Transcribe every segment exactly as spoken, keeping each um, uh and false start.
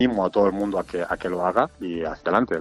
animo a todo el mundo a que, a que lo haga y hacia adelante.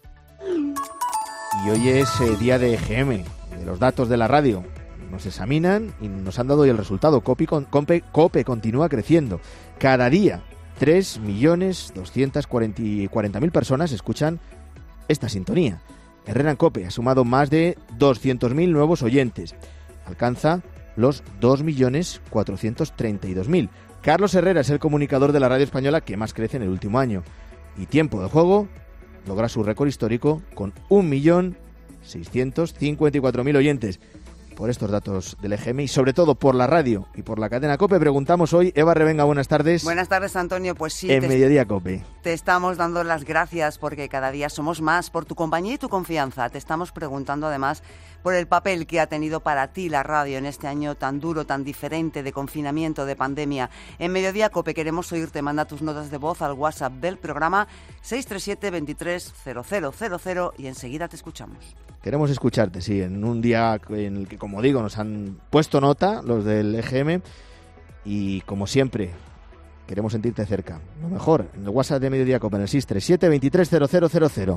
Y hoy es eh, día de E G M, de los datos de la radio. Nos examinan y nos han dado hoy el resultado. COPE, COPE, COPE continúa creciendo. Cada día, tres millones doscientas cuarenta mil personas escuchan esta sintonía. Herrera en COPE ha sumado más de doscientos mil nuevos oyentes. Alcanza los dos millones cuatrocientos treinta y dos mil. Carlos Herrera es el comunicador de la radio española que más crece en el último año. Y Tiempo de Juego logra su récord histórico con un millón seiscientos cincuenta y cuatro mil oyentes. Por estos datos del E G M y sobre todo por la radio y por la cadena COPE, preguntamos hoy, Eva Revenga, buenas tardes. Buenas tardes, Antonio. Pues sí, en te, Mediodía COPE. Te estamos dando las gracias porque cada día somos más por tu compañía y tu confianza. Te estamos preguntando además por el papel que ha tenido para ti la radio en este año tan duro, tan diferente de confinamiento, de pandemia. En Mediodía COPE queremos oírte. Manda tus notas de voz al WhatsApp del programa seis tres siete, veintitrés, cero cero cero cero y enseguida te escuchamos. Queremos escucharte, sí, en un día en el que, como digo, nos han puesto nota los del E G M y, como siempre, queremos sentirte cerca. Lo mejor, en el WhatsApp de Mediodía COPE, en el seis tres siete, veintitrés, cero cero cero cero.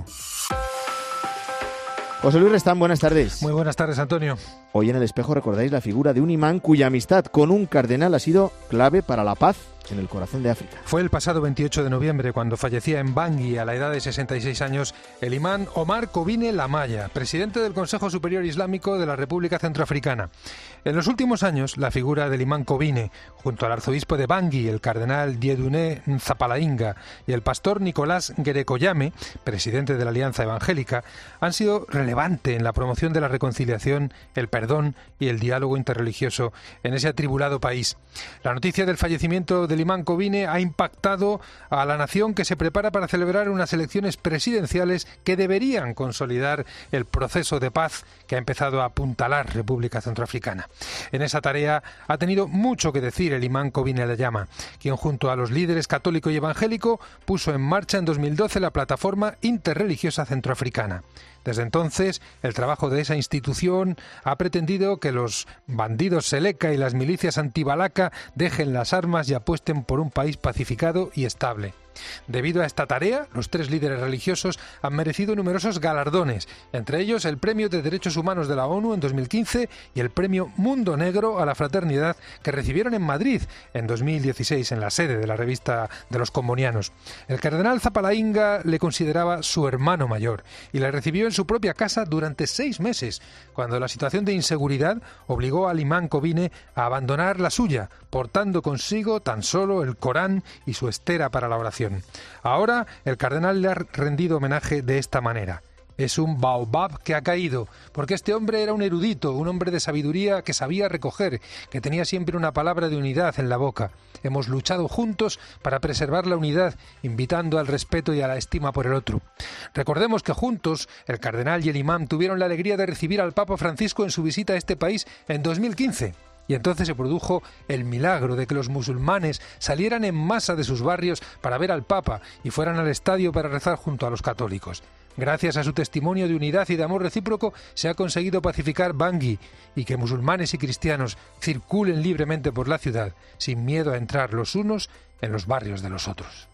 José Luis Restán, buenas tardes. Muy buenas tardes, Antonio. Hoy en El Espejo recordáis la figura de un imán cuya amistad con un cardenal ha sido clave para la paz en el corazón de África. Fue el pasado veintiocho de noviembre cuando fallecía en Bangui a la edad de sesenta y seis años el imán Omar Kobine Lamaya, presidente del Consejo Superior Islámico de la República Centroafricana. En los últimos años, la figura del imán Kobine, junto al arzobispo de Bangui, el cardenal Dieudonné Nzapalainga, y el pastor Nicolás Gerekoyame, presidente de la Alianza Evangélica, han sido relevantes en la promoción de la reconciliación, el perdón y el diálogo interreligioso en ese atribulado país. La noticia del fallecimiento del imán Kobine ha impactado a la nación que se prepara para celebrar unas elecciones presidenciales que deberían consolidar el proceso de paz que ha empezado a apuntalar República Centroafricana. En esa tarea ha tenido mucho que decir el imán Kobine Lamaya, quien junto a los líderes católico y evangélico puso en marcha en dos mil doce la Plataforma Interreligiosa Centroafricana. Desde entonces, el trabajo de esa institución ha pretendido que los bandidos Seleka y las milicias antibalaca dejen las armas y apuesten por un país pacificado y estable. Debido a esta tarea, los tres líderes religiosos han merecido numerosos galardones, entre ellos el Premio de Derechos Humanos de la ONU en dos mil quince y el Premio Mundo Negro a la Fraternidad que recibieron en Madrid en dos mil dieciséis en la sede de la revista de los Combonianos. El cardenal Nzapalainga le consideraba su hermano mayor y le recibió en su propia casa durante seis meses, cuando la situación de inseguridad obligó al imán Kobine a abandonar la suya, portando consigo tan solo el Corán y su estera para la oración. Ahora, el cardenal le ha rendido homenaje de esta manera. Es un baobab que ha caído, porque este hombre era un erudito, un hombre de sabiduría que sabía recoger, que tenía siempre una palabra de unidad en la boca. Hemos luchado juntos para preservar la unidad, invitando al respeto y a la estima por el otro. Recordemos que juntos, el cardenal y el imán tuvieron la alegría de recibir al Papa Francisco en su visita a este país en dos mil quince. Y entonces se produjo el milagro de que los musulmanes salieran en masa de sus barrios para ver al Papa y fueran al estadio para rezar junto a los católicos. Gracias a su testimonio de unidad y de amor recíproco se ha conseguido pacificar Bangui y que musulmanes y cristianos circulen libremente por la ciudad sin miedo a entrar los unos en los barrios de los otros.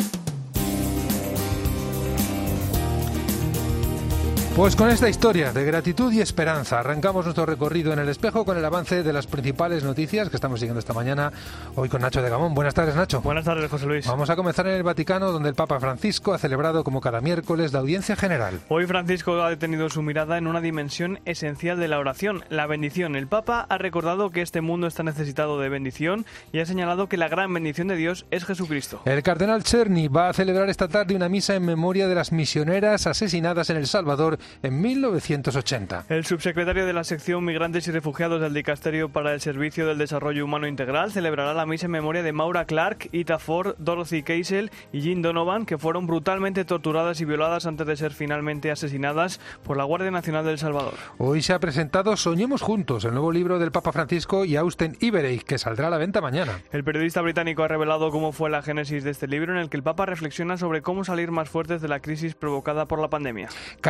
Pues con esta historia de gratitud y esperanza arrancamos nuestro recorrido en El Espejo con el avance de las principales noticias que estamos siguiendo esta mañana, hoy con Nacho de Gamón. Buenas tardes, Nacho. Buenas tardes, José Luis. Vamos a comenzar en el Vaticano, donde el Papa Francisco ha celebrado como cada miércoles la audiencia general. Hoy Francisco ha detenido su mirada en una dimensión esencial de la oración, la bendición. El Papa ha recordado que este mundo está necesitado de bendición y ha señalado que la gran bendición de Dios es Jesucristo. El cardenal Czerny va a celebrar esta tarde una misa en memoria de las misioneras asesinadas en El Salvador en mil novecientos ochenta. El subsecretario de la sección Migrantes y Refugiados del Dicasterio para el Servicio del Desarrollo Humano Integral celebrará la misa en memoria de Maura Clark, Ita Ford, Dorothy Keisel y Jean Donovan, que fueron brutalmente torturadas y violadas antes de ser finalmente asesinadas por la Guardia Nacional de El Salvador. Hoy se ha presentado Soñemos Juntos, el nuevo libro del Papa Francisco y Austen Ibereich, que saldrá a la venta mañana. El periodista británico ha revelado cómo fue la génesis de este libro, en el que el Papa reflexiona sobre cómo salir más fuertes de la crisis provocada por la pandemia. Cáritas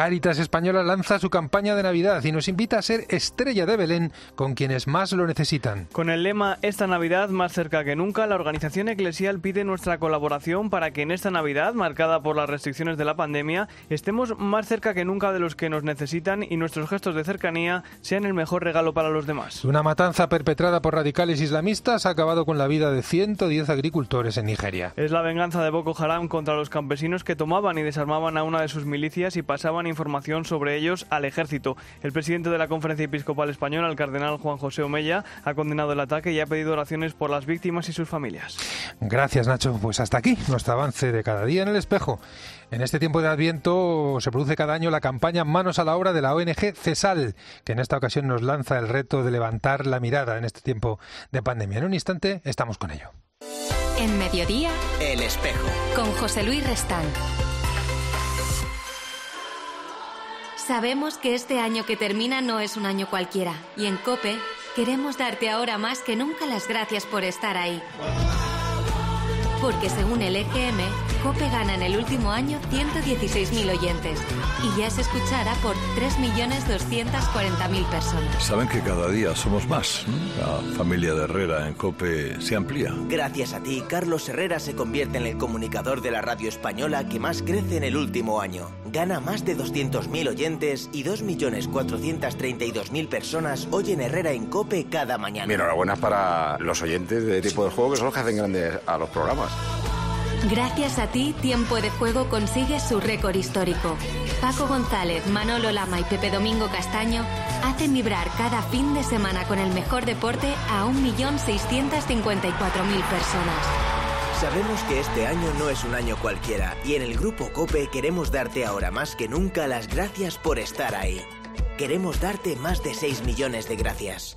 Española lanza su campaña de Navidad y nos invita a ser estrella de Belén con quienes más lo necesitan. Con el lema Esta Navidad más cerca que nunca, la organización eclesial pide nuestra colaboración para que en esta Navidad, marcada por las restricciones de la pandemia, estemos más cerca que nunca de los que nos necesitan y nuestros gestos de cercanía sean el mejor regalo para los demás. Una matanza perpetrada por radicales islamistas ha acabado con la vida de ciento diez agricultores en Nigeria. Es la venganza de Boko Haram contra los campesinos que tomaban y desarmaban a una de sus milicias y pasaban información sobre ellos al ejército. El presidente de la Conferencia Episcopal Española, el cardenal Juan José Omeya, ha condenado el ataque y ha pedido oraciones por las víctimas y sus familias. Gracias, Nacho. Pues hasta aquí nuestro avance de cada día en el espejo. En este tiempo de Adviento se produce cada año la campaña Manos a la Obra de la O N G CESAL, que en esta ocasión nos lanza el reto de levantar la mirada en este tiempo de pandemia. En un instante estamos con ello. En Mediodía, El Espejo, con José Luis Restán. Sabemos que este año que termina no es un año cualquiera, y en COPE queremos darte ahora más que nunca las gracias por estar ahí. Porque según el E G M, COPE gana en el último año ciento dieciséis mil oyentes y ya es escuchada por tres millones doscientas cuarenta mil personas. Saben que cada día somos más. La familia de Herrera en COPE se amplía. Gracias a ti, Carlos Herrera se convierte en el comunicador de la radio española que más crece en el último año. Gana más de doscientos mil oyentes y dos millones cuatrocientas treinta y dos mil personas oyen Herrera en COPE cada mañana. Mi enhorabuena para los oyentes de Tiempo de Juego, que son los que hacen grandes a los programas. Gracias a ti, Tiempo de Juego consigue su récord histórico. Paco González, Manolo Lama y Pepe Domingo Castaño hacen vibrar cada fin de semana con el mejor deporte a un millón seiscientas cincuenta y cuatro mil personas. Sabemos que este año no es un año cualquiera y en el Grupo COPE queremos darte ahora más que nunca las gracias por estar ahí. Queremos darte más de seis millones de gracias.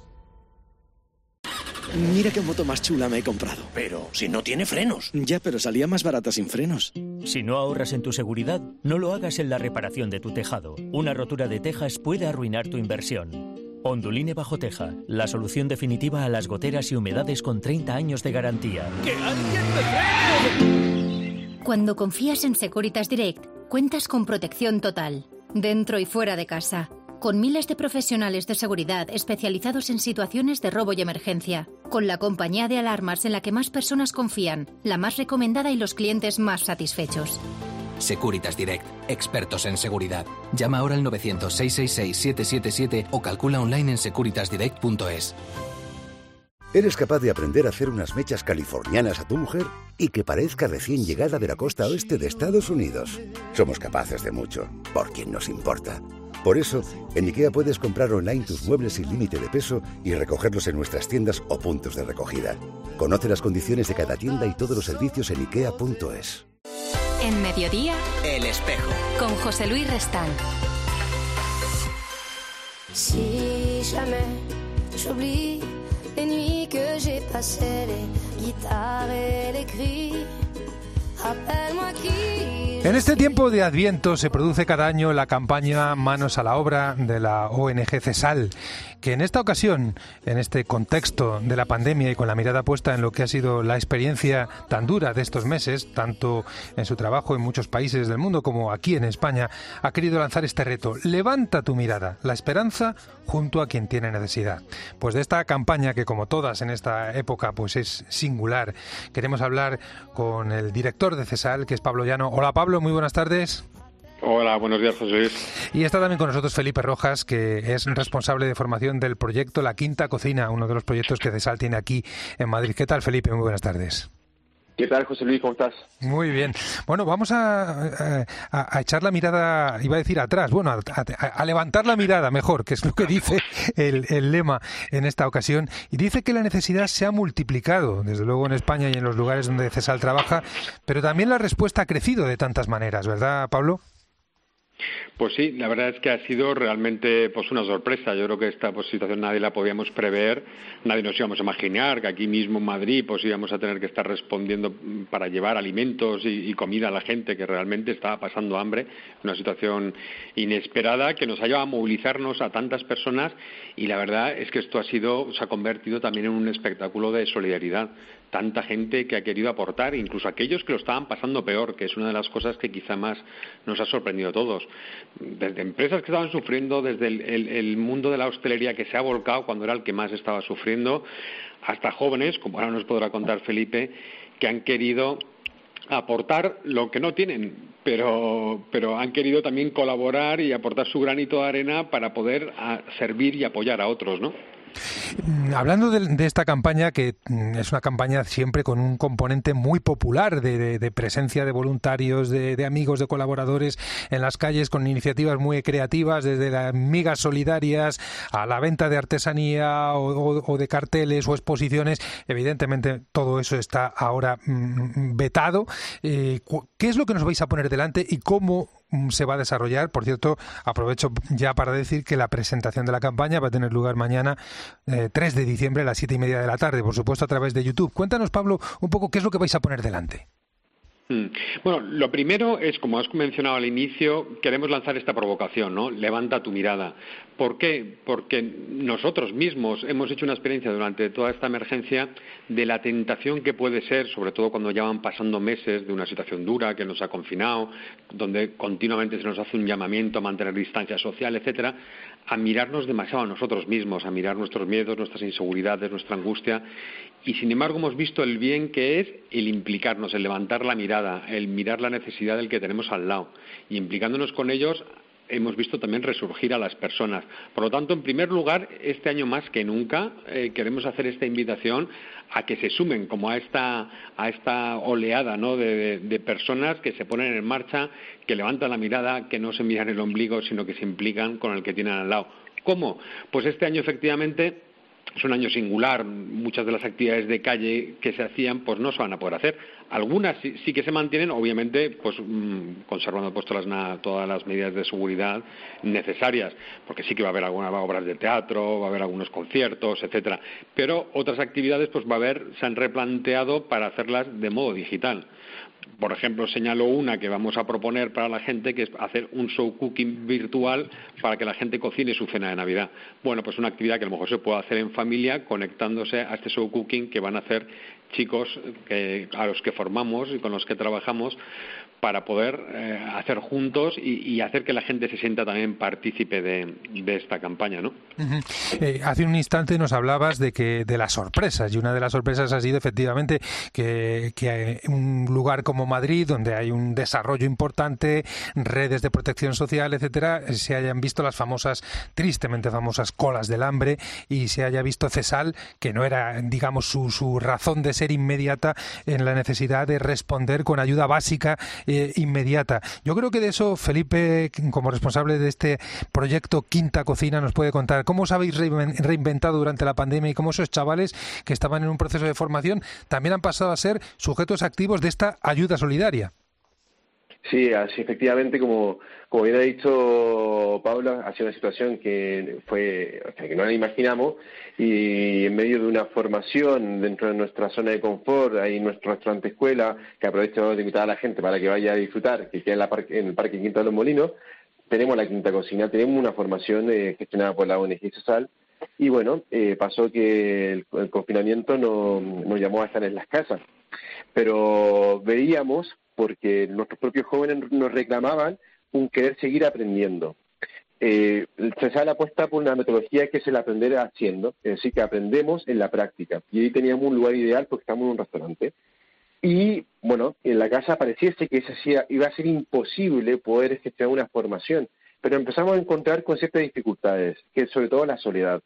Mira qué moto más chula me he comprado. Pero si no tiene frenos. Ya, pero salía más barata sin frenos. Si no ahorras en tu seguridad, no lo hagas en la reparación de tu tejado. Una rotura de tejas puede arruinar tu inversión. Onduline Bajo Teja, la solución definitiva a las goteras y humedades con treinta años de garantía. ¡Que alguien me frene! Cuando confías en Securitas Direct, cuentas con protección total, dentro y fuera de casa. Con miles de profesionales de seguridad especializados en situaciones de robo y emergencia. Con la compañía de alarmas en la que más personas confían, la más recomendada y los clientes más satisfechos. Securitas Direct, expertos en seguridad. Llama ahora al novecientos, seiscientos sesenta y seis, siete siete siete o calcula online en securitas direct punto es. ¿Eres capaz de aprender a hacer unas mechas californianas a tu mujer y que parezca recién llegada de la costa oeste de Estados Unidos? Somos capaces de mucho, por quien nos importa. Por eso, en IKEA puedes comprar online tus muebles sin límite de peso y recogerlos en nuestras tiendas o puntos de recogida. Conoce las condiciones de cada tienda y todos los servicios en ikea punto es. En Mediodía, El Espejo, con José Luis Restán. Si jamais j'oublie les nuits que j'ai passées, les guitares et les cris, rappelle-moi qui... En este tiempo de Adviento se produce cada año la campaña Manos a la Obra de la O N G CESAL, que en esta ocasión, en este contexto de la pandemia y con la mirada puesta en lo que ha sido la experiencia tan dura de estos meses, tanto en su trabajo en muchos países del mundo como aquí en España, ha querido lanzar este reto: levanta tu mirada, la esperanza junto a quien tiene necesidad. Pues de esta campaña, que como todas en esta época pues es singular, queremos hablar con el director de CESAL, que es Pablo Llano. Hola Pablo, muy buenas tardes. Hola, buenos días, José Luis. Y está también con nosotros Felipe Rojas, que es responsable de formación del proyecto La Quinta Cocina, uno de los proyectos que CESAL tiene aquí en Madrid. ¿Qué tal, Felipe? Muy buenas tardes. ¿Qué tal, José Luis? ¿Cómo estás? Muy bien. Bueno, vamos a, a, a echar la mirada, iba a decir atrás, bueno, a, a, a levantar la mirada, mejor, que es lo que dice el, el lema en esta ocasión. Y dice que la necesidad se ha multiplicado, desde luego en España y en los lugares donde CESAL trabaja, pero también la respuesta ha crecido de tantas maneras, ¿verdad, Pablo? Pues sí, la verdad es que ha sido realmente pues una sorpresa. Yo creo que esta pues, situación nadie la podíamos prever, nadie nos íbamos a imaginar que aquí mismo en Madrid pues íbamos a tener que estar respondiendo para llevar alimentos y, y comida a la gente que realmente estaba pasando hambre, una situación inesperada que nos ha llevado a movilizarnos a tantas personas, y la verdad es que esto ha sido, se ha convertido también en un espectáculo de solidaridad. tanta gente que ha querido aportar, incluso aquellos que lo estaban pasando peor, que es una de las cosas que quizá más nos ha sorprendido a todos. Desde empresas que estaban sufriendo, desde el, el, el mundo de la hostelería que se ha volcado cuando era el que más estaba sufriendo, hasta jóvenes, como ahora nos podrá contar Felipe, que han querido aportar lo que no tienen, pero, pero han querido también colaborar y aportar su granito de arena para poder a, servir y apoyar a otros, ¿no? Hablando de, de esta campaña, que es una campaña siempre con un componente muy popular de, de, de presencia de voluntarios, de, de amigos, de colaboradores en las calles, con iniciativas muy creativas, desde las migas solidarias a la venta de artesanía o, o, o de carteles o exposiciones. Evidentemente todo eso está ahora mmm, vetado. Eh, ¿Qué es lo que nos vais a poner delante y cómo se va a desarrollar? Por cierto, aprovecho ya para decir que la presentación de la campaña va a tener lugar mañana, eh, tres de diciembre, a las siete y media de la tarde, por supuesto a través de YouTube. Cuéntanos, Pablo, un poco qué es lo que vais a poner delante. Bueno, lo primero es, como has mencionado al inicio, queremos lanzar esta provocación, ¿no? Levanta tu mirada. ¿Por qué? Porque nosotros mismos hemos hecho una experiencia durante toda esta emergencia de la tentación que puede ser, sobre todo cuando ya van pasando meses de una situación dura que nos ha confinado, donde continuamente se nos hace un llamamiento a mantener distancia social, etcétera, a mirarnos demasiado a nosotros mismos, a mirar nuestros miedos, nuestras inseguridades, nuestra angustia. Y sin embargo hemos visto el bien que es el implicarnos, el levantar la mirada, el mirar la necesidad del que tenemos al lado. Y implicándonos con ellos hemos visto también resurgir a las personas. Por lo tanto, en primer lugar, este año más que nunca eh, queremos hacer esta invitación a que se sumen como a esta a esta oleada, ¿no?, de, de, de personas que se ponen en marcha, que levantan la mirada, que no se miran el ombligo, sino que se implican con el que tienen al lado. ¿Cómo? Pues este año efectivamente es un año singular. Muchas de las actividades de calle que se hacían pues no se van a poder hacer. Algunas sí, sí que se mantienen, obviamente, pues mmm, conservando pues, todas, las, todas las medidas de seguridad necesarias, porque sí que va a haber algunas obras de teatro, va a haber algunos conciertos, etcétera. Pero otras actividades pues va a haber, se han replanteado para hacerlas de modo digital. Por ejemplo, señalo una que vamos a proponer para la gente, que es hacer un show cooking virtual para que la gente cocine su cena de Navidad. Bueno, pues una actividad que a lo mejor se puede hacer en familia, conectándose a este show cooking que van a hacer chicos que, a los que formamos y con los que trabajamos, para poder eh, hacer juntos y, y hacer que la gente se sienta también partícipe de, de esta campaña, ¿no? Uh-huh. Eh, hace un instante nos hablabas de que de las sorpresas, y una de las sorpresas ha sido efectivamente que, que un lugar como Madrid, donde hay un desarrollo importante, redes de protección social, etcétera, se hayan visto las famosas, tristemente famosas colas del hambre, y se haya visto Cesal, que no era, digamos, su, su razón de ser inmediata, en la necesidad de responder con ayuda básica Eh, inmediata. Yo creo que de eso Felipe, como responsable de este proyecto Quinta Cocina, nos puede contar cómo os habéis reinventado durante la pandemia y cómo esos chavales que estaban en un proceso de formación también han pasado a ser sujetos activos de esta ayuda solidaria. Sí, así efectivamente, como, como bien ha dicho Paula, ha sido una situación que fue, o sea, que no la imaginamos, y en medio de una formación dentro de nuestra zona de confort, hay nuestro restaurante escuela, que aprovecho de invitar a la gente para que vaya a disfrutar, que queda en, la parque, en el Parque Quinta de los Molinos. Tenemos la Quinta Cocina, tenemos una formación eh, gestionada por la O N G Cesal, y bueno, eh, pasó que el, el confinamiento no, nos llamó a estar en las casas, pero veíamos, porque nuestros propios jóvenes nos reclamaban un querer seguir aprendiendo. Eh, Cesal apuesta por una metodología que es el aprender haciendo, es decir, que aprendemos en la práctica. Y ahí teníamos un lugar ideal porque estamos en un restaurante. Y, bueno, en la casa pareciese que ese iba a ser imposible poder gestionar una formación, pero empezamos a encontrar con ciertas dificultades, que es sobre todo la soledad.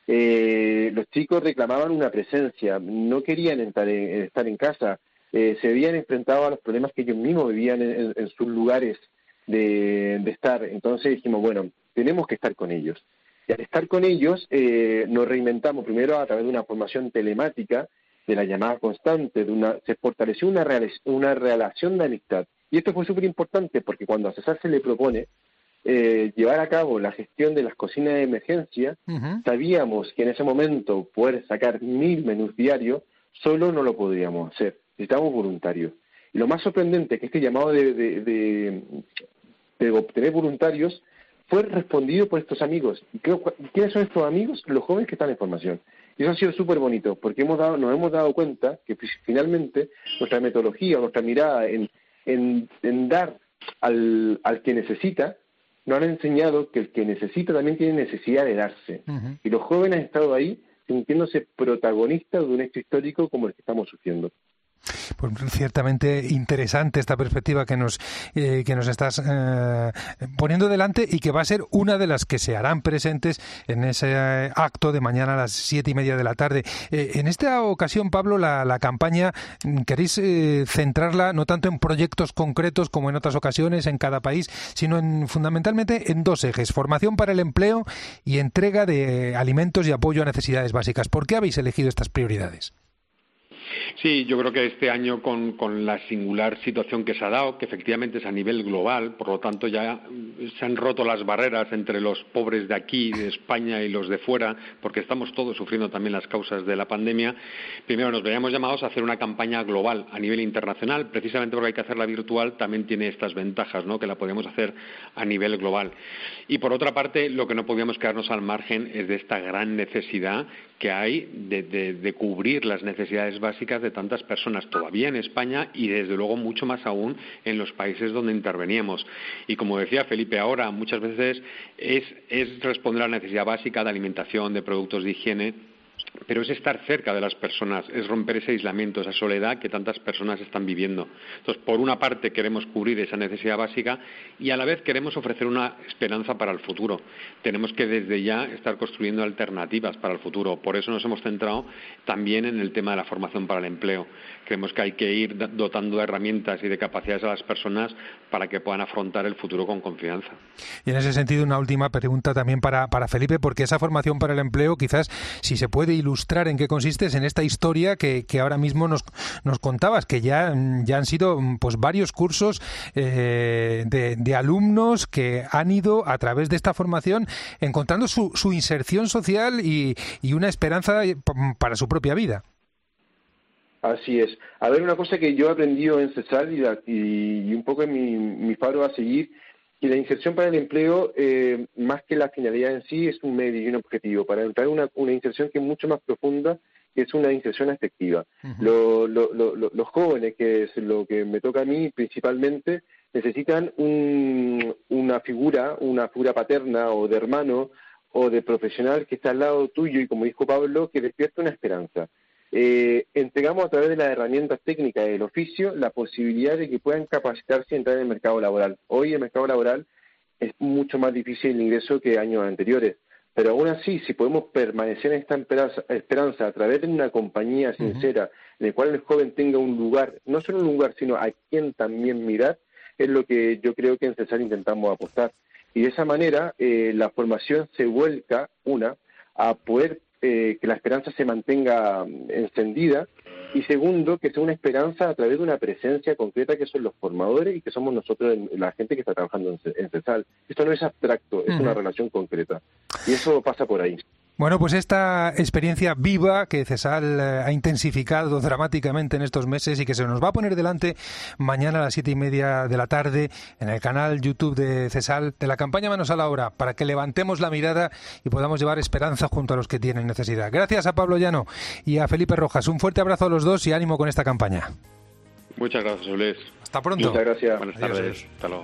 Eh, los chicos reclamaban una presencia, no querían entrar en, estar en casa, Eh, se habían enfrentado a los problemas que ellos mismos vivían en, en, en sus lugares de, de estar. Entonces dijimos, bueno, tenemos que estar con ellos. Y al estar con ellos eh, nos reinventamos primero a través de una formación telemática, de la llamada constante, de una, se fortaleció una, real, una relación de amistad. Y esto fue súper importante porque cuando a Cesar se le propone eh, llevar a cabo la gestión de las cocinas de emergencia, uh-huh. sabíamos que en ese momento poder sacar mil menús diarios solo no lo podríamos hacer. Necesitamos voluntarios. Y lo más sorprendente es que este llamado de, de, de, de obtener voluntarios fue respondido por estos amigos. ¿Y qué, quiénes son estos amigos? Los jóvenes que están en formación. Y eso ha sido súper bonito, porque hemos dado, nos hemos dado cuenta que finalmente nuestra metodología, nuestra mirada en, en, en dar al, al que necesita, nos han enseñado que el que necesita también tiene necesidad de darse. Uh-huh. Y los jóvenes han estado ahí sintiéndose protagonistas de un hecho histórico como el que estamos sufriendo. Pues ciertamente interesante esta perspectiva que nos eh, que nos estás eh, poniendo delante y que va a ser una de las que se harán presentes en ese acto de mañana a las siete y media de la tarde. Eh, en esta ocasión, Pablo, la, la campaña queréis eh, centrarla no tanto en proyectos concretos como en otras ocasiones en cada país, sino en, fundamentalmente en dos ejes: formación para el empleo y entrega de alimentos y apoyo a necesidades básicas. ¿Por qué habéis elegido estas prioridades? Sí, yo creo que este año con, con la singular situación que se ha dado, que efectivamente es a nivel global, por lo tanto ya se han roto las barreras entre los pobres de aquí, de España, y los de fuera, porque estamos todos sufriendo también las causas de la pandemia. Primero nos veíamos llamados a hacer una campaña global a nivel internacional, precisamente porque hay que hacerla virtual, también tiene estas ventajas, ¿no?, que la podemos hacer a nivel global. Y por otra parte, lo que no podíamos quedarnos al margen es de esta gran necesidad que hay de, de, de cubrir las necesidades básicas de tantas personas todavía en España y desde luego mucho más aún en los países donde interveníamos. Y como decía Felipe ahora, muchas veces es, es responder a la necesidad básica de alimentación, de productos de higiene, pero es estar cerca de las personas, es romper ese aislamiento, esa soledad que tantas personas están viviendo. Entonces, por una parte queremos cubrir esa necesidad básica y a la vez queremos ofrecer una esperanza para el futuro. Tenemos que desde ya estar construyendo alternativas para el futuro. Por eso nos hemos centrado también en el tema de la formación para el empleo. Creemos que hay que ir dotando de herramientas y de capacidades a las personas para que puedan afrontar el futuro con confianza. Y en ese sentido, una última pregunta también para, para Felipe, porque esa formación para el empleo, quizás, si se puede ilustrar en qué consiste, es en esta historia que, que ahora mismo nos, nos contabas, que ya, ya han sido pues varios cursos eh, de, de alumnos que han ido a través de esta formación encontrando su, su inserción social y, y una esperanza para su propia vida. Así es. A ver, una cosa que yo he aprendido en CESAL y, y, y un poco en mi, mi faro a seguir, y la inserción para el empleo, eh, más que la finalidad en sí, es un medio y un objetivo, para entrar una, una inserción que es mucho más profunda, que es una inserción efectiva. Uh-huh. Lo, lo, lo, los jóvenes, que es lo que me toca a mí principalmente, necesitan un, una figura, una figura paterna o de hermano o de profesional que está al lado tuyo y, como dijo Pablo, que despierta una esperanza. Eh, entregamos a través de las herramientas técnicas del oficio la posibilidad de que puedan capacitarse y entrar en el mercado laboral. Hoy el mercado laboral es mucho más difícil el ingreso que años anteriores, pero aún así, si podemos permanecer en esta esperanza, esperanza a través de una compañía sincera, uh-huh, en la cual el joven tenga un lugar, no solo un lugar, sino a quien también mirar, es lo que yo creo que en CESAL intentamos apostar. Y de esa manera eh, la formación se vuelca, una, a poder Eh, que la esperanza se mantenga encendida, y segundo, que sea una esperanza a través de una presencia concreta que son los formadores y que somos nosotros, la gente que está trabajando en CESAL. Esto no es abstracto, es uh-huh, una relación concreta, y eso pasa por ahí. Bueno, pues esta experiencia viva que CESAL ha intensificado dramáticamente en estos meses y que se nos va a poner delante mañana a las siete y media de la tarde en el canal YouTube de CESAL, de la campaña Manos a la Obra, para que levantemos la mirada y podamos llevar esperanza junto a los que tienen necesidad. Gracias a Pablo Llano y a Felipe Rojas. Un fuerte abrazo a los dos y ánimo con esta campaña. Muchas gracias, Luis. Hasta pronto. Muchas gracias. Buenas tardes. Adiós. Hasta luego.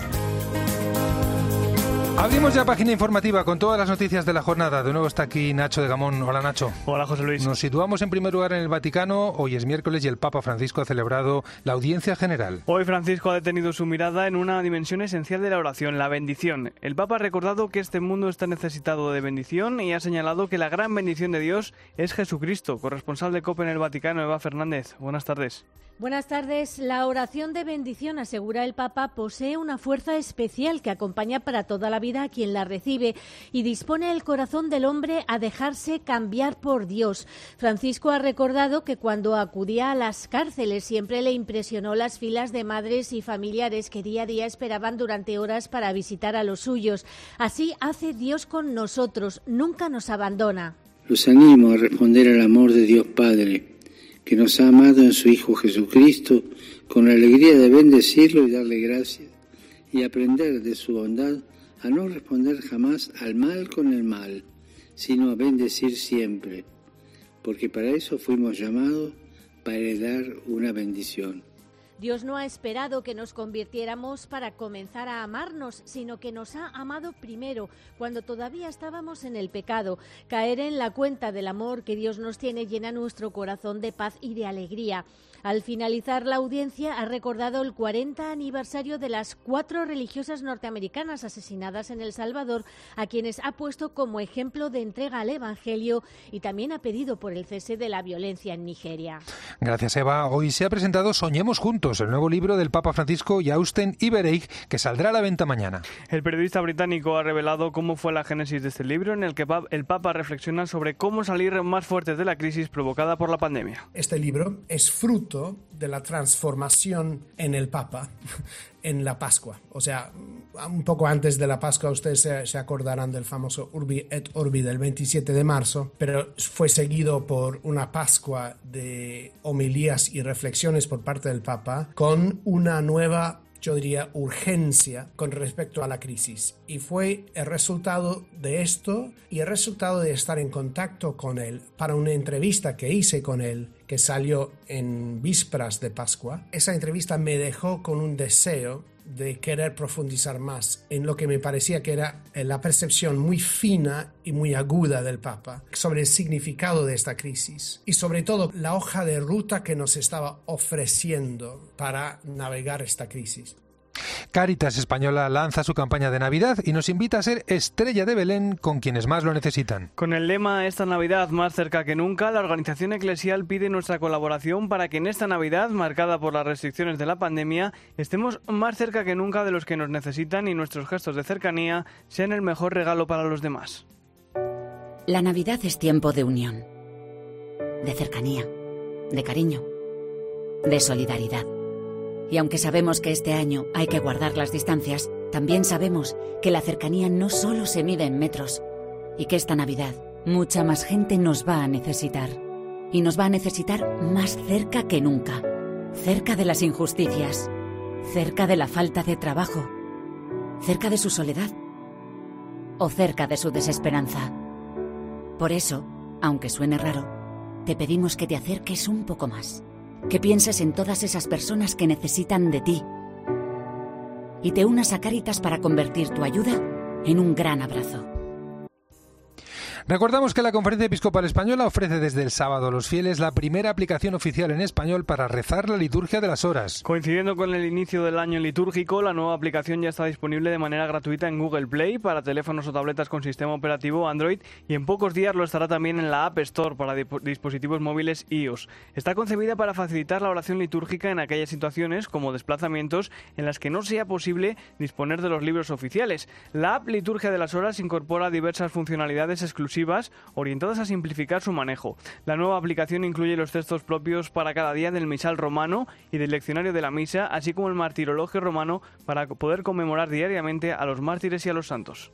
Abrimos ya página informativa con todas las noticias de la jornada. De nuevo está aquí Nacho de Gamón. Hola, Nacho. Hola, José Luis. Nos situamos en primer lugar en el Vaticano. Hoy es miércoles y el Papa Francisco ha celebrado la audiencia general. Hoy Francisco ha detenido su mirada en una dimensión esencial de la oración, la bendición. El Papa ha recordado que este mundo está necesitado de bendición y ha señalado que la gran bendición de Dios es Jesucristo. Corresponsal de COPE en el Vaticano, Eva Fernández. Buenas tardes. Buenas tardes. La oración de bendición, asegura el Papa, posee una fuerza especial que acompaña para toda la vida a quien la recibe y dispone el corazón del hombre a dejarse cambiar por Dios. Francisco ha recordado que cuando acudía a las cárceles siempre le impresionó las filas de madres y familiares que día a día esperaban durante horas para visitar a los suyos. Así hace Dios con nosotros, nunca nos abandona. Los animo a responder al amor de Dios Padre, que nos ha amado en su Hijo Jesucristo, con la alegría de bendecirlo y darle gracias, y aprender de su bondad a no responder jamás al mal con el mal, sino a bendecir siempre. porque para eso fuimos llamados, para heredar una bendición. Dios no ha esperado que nos convirtiéramos para comenzar a amarnos, sino que nos ha amado primero, cuando todavía estábamos en el pecado. Caer en la cuenta del amor que Dios nos tiene llena nuestro corazón de paz y de alegría. Al finalizar la audiencia ha recordado el cuarenta aniversario de las cuatro religiosas norteamericanas asesinadas en El Salvador, a quienes ha puesto como ejemplo de entrega al Evangelio, y también ha pedido por el cese de la violencia en Nigeria. Gracias, Eva. Hoy se ha presentado Soñemos Juntos, el nuevo libro del Papa Francisco Jausten Ibereich, que saldrá a la venta mañana. El periodista británico ha revelado cómo fue la génesis de este libro, en el que el Papa reflexiona sobre cómo salir más fuertes de la crisis provocada por la pandemia. Este libro es fruto de la transformación en el Papa en la Pascua. O sea, un poco antes de la Pascua ustedes se, se acordarán del famoso Urbi et Orbi del veintisiete de marzo, pero fue seguido por una Pascua de homilías y reflexiones por parte del Papa con una nueva, yo diría, urgencia con respecto a la crisis. Y fue el resultado de esto y el resultado de estar en contacto con él para una entrevista que hice con él, que salió en vísperas de Pascua. Esa entrevista me dejó con un deseo de querer profundizar más en lo que me parecía que era la percepción muy fina y muy aguda del Papa sobre el significado de esta crisis y sobre todo la hoja de ruta que nos estaba ofreciendo para navegar esta crisis. Cáritas Española lanza su campaña de Navidad y nos invita a ser estrella de Belén con quienes más lo necesitan. Con el lema "Esta Navidad más cerca que nunca", la organización eclesial pide nuestra colaboración para que en esta Navidad, marcada por las restricciones de la pandemia, estemos más cerca que nunca de los que nos necesitan y nuestros gestos de cercanía sean el mejor regalo para los demás. La Navidad es tiempo de unión, de cercanía, de cariño, de solidaridad. Y aunque sabemos que este año hay que guardar las distancias, también sabemos que la cercanía no solo se mide en metros y que esta Navidad mucha más gente nos va a necesitar. Y nos va a necesitar más cerca que nunca. Cerca de las injusticias, cerca de la falta de trabajo, cerca de su soledad o cerca de su desesperanza. Por eso, aunque suene raro, te pedimos que te acerques un poco más. Que pienses en todas esas personas que necesitan de ti y te unas a Cáritas para convertir tu ayuda en un gran abrazo. Recordamos que la Conferencia Episcopal Española ofrece desde el sábado a los fieles la primera aplicación oficial en español para rezar la liturgia de las horas. Coincidiendo con el inicio del año litúrgico, la nueva aplicación ya está disponible de manera gratuita en Google Play para teléfonos o tabletas con sistema operativo Android y en pocos días lo estará también en la App Store para dispositivos móviles iOS. Está concebida para facilitar la oración litúrgica en aquellas situaciones, como desplazamientos, en las que no sea posible disponer de los libros oficiales. La app Liturgia de las Horas incorpora diversas funcionalidades exclusivas orientadas a simplificar su manejo. La nueva aplicación incluye los textos propios para cada día del misal romano y del leccionario de la misa, así como el martirologio romano para poder conmemorar diariamente a los mártires y a los santos.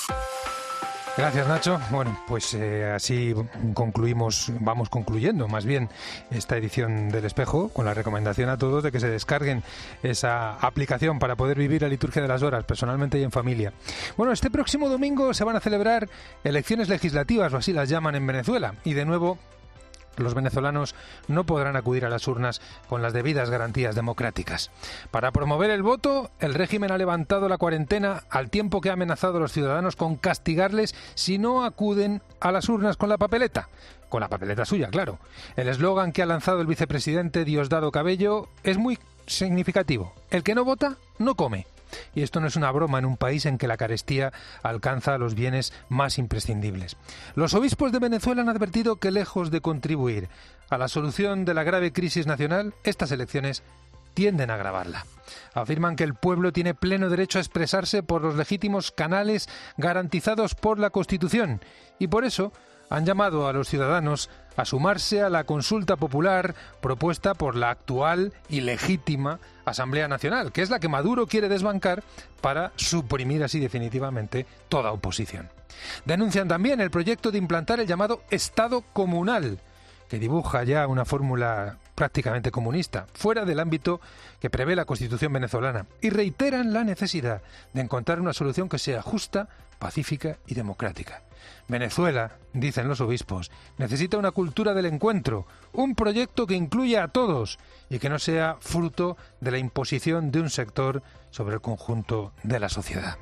Gracias, Nacho. Bueno, pues eh, así concluimos, vamos concluyendo más bien esta edición del Espejo, con la recomendación a todos de que se descarguen esa aplicación para poder vivir la liturgia de las horas, personalmente y en familia. Bueno, este próximo domingo se van a celebrar elecciones legislativas, o así las llaman en Venezuela, y de nuevo los venezolanos no podrán acudir a las urnas con las debidas garantías democráticas. Para promover el voto, el régimen ha levantado la cuarentena al tiempo que ha amenazado a los ciudadanos con castigarles si no acuden a las urnas con la papeleta. Con la papeleta suya, claro. El eslogan que ha lanzado el vicepresidente Diosdado Cabello es muy significativo. El que no vota, no come. Y esto no es una broma en un país en que la carestía alcanza los bienes más imprescindibles. Los obispos de Venezuela han advertido que, lejos de contribuir a la solución de la grave crisis nacional, estas elecciones tienden a agravarla. Afirman que el pueblo tiene pleno derecho a expresarse por los legítimos canales garantizados por la Constitución y por eso han llamado a los ciudadanos a sumarse a la consulta popular propuesta por la actual y legítima Asamblea Nacional, que es la que Maduro quiere desbancar para suprimir así definitivamente toda oposición. Denuncian también el proyecto de implantar el llamado Estado comunal, que dibuja ya una fórmula prácticamente comunista, fuera del ámbito que prevé la Constitución venezolana, y reiteran la necesidad de encontrar una solución que sea justa, pacífica y democrática. Venezuela, dicen los obispos, necesita una cultura del encuentro, un proyecto que incluya a todos y que no sea fruto de la imposición de un sector sobre el conjunto de la sociedad.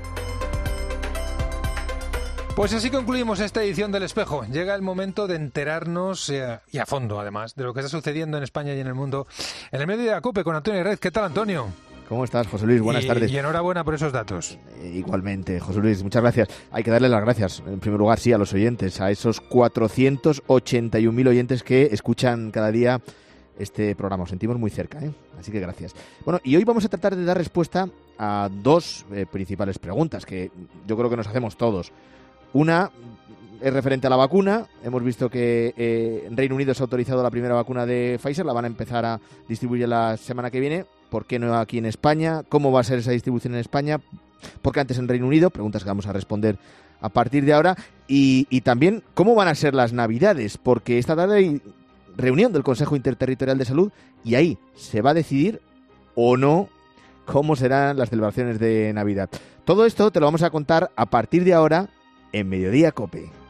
Pues así concluimos esta edición del Espejo. Llega el momento de enterarnos, eh, y a fondo además, de lo que está sucediendo en España y en el mundo, en el Mediodía de COPE con Antonio Herrez. ¿Qué tal, Antonio? ¿Cómo estás, José Luis? Buenas y, tardes. Y enhorabuena por esos datos. Eh, igualmente, José Luis, muchas gracias. Hay que darle las gracias, en primer lugar, sí, a los oyentes, a esos cuatrocientos ochenta y un mil oyentes que escuchan cada día este programa. Os sentimos muy cerca, ¿eh? Así que gracias. Bueno, y hoy vamos a tratar de dar respuesta a dos eh, principales preguntas que yo creo que nos hacemos todos. Una es referente a la vacuna. Hemos visto que eh, en Reino Unido se ha autorizado la primera vacuna de Pfizer, la van a empezar a distribuir la semana que viene. ¿Por qué no aquí en España? ¿Cómo va a ser esa distribución en España? ¿Por qué antes en Reino Unido? Preguntas que vamos a responder a partir de ahora. Y, y también, ¿cómo van a ser las Navidades? Porque esta tarde hay reunión del Consejo Interterritorial de Salud y ahí se va a decidir o no cómo serán las celebraciones de Navidad. Todo esto te lo vamos a contar a partir de ahora en Mediodía COPE.